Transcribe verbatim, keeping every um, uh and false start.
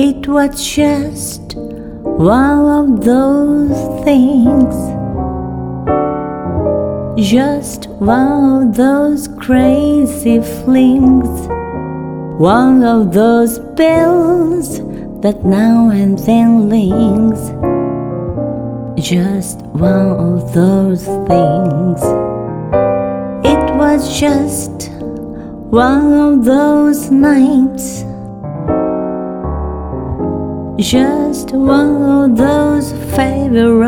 It was just one of those things, just one of those crazy flings, one of those bells that now and then rings, just one of those things. It was just one of those nights, just one of those favorite